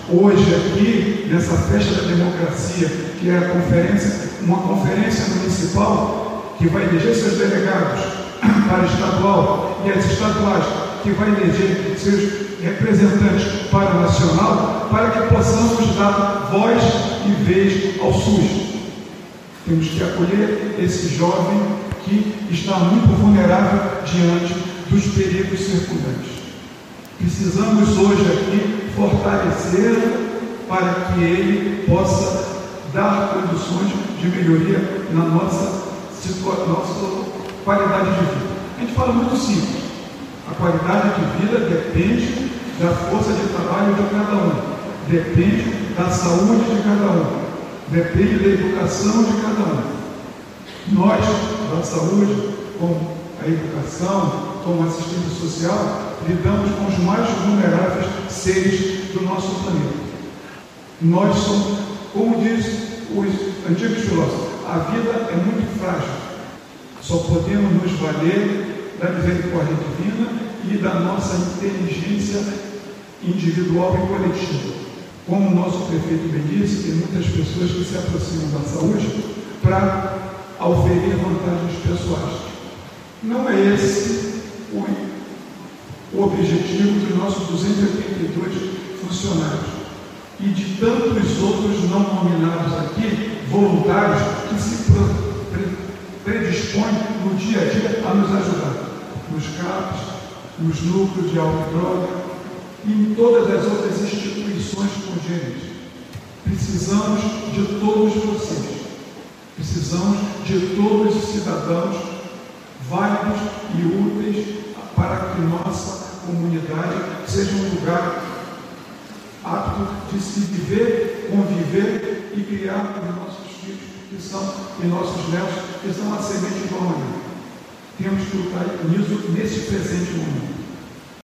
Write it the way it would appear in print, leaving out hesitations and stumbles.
hoje aqui, nessa festa da democracia, que é uma conferência municipal que vai eleger seus delegados para estadual e as estaduais que vai eleger seus representantes para o nacional, para que possamos dar voz e vez ao SUS. Temos que acolher esse jovem que está muito vulnerável diante dos perigos circundantes. Precisamos hoje aqui fortalecê-lo para que ele possa dar condições de melhoria na nossa qualidade de vida. A gente fala muito simples. A qualidade de vida depende da força de trabalho de cada um, depende da saúde de cada um, depende da educação de cada um. Nós, da saúde, com a educação, com a assistência social, lidamos com os mais vulneráveis seres do nosso planeta. Nós somos, como diz os antigos filósofos, a vida é muito frágil. Só podemos nos valer da misericórdia divina e da nossa inteligência individual e coletiva. Como o nosso prefeito bem disse, tem muitas pessoas que se aproximam da saúde para oferir vantagens pessoais. Não é esse o objetivo dos nossos 282 funcionários e de tantos outros não nominados aqui, voluntários, que se predispõem no dia a dia a nos ajudar, nos CAPs, nos núcleos de álcool e droga e em todas as outras instituições congêneres. Precisamos de todos vocês, precisamos de todos os cidadãos válidos e úteis para que nossa comunidade seja um lugar apto de se viver, conviver e criar os nossos filhos e nossos netos, que são a semente do amanhã. Temos que lutar nisso nesse presente momento.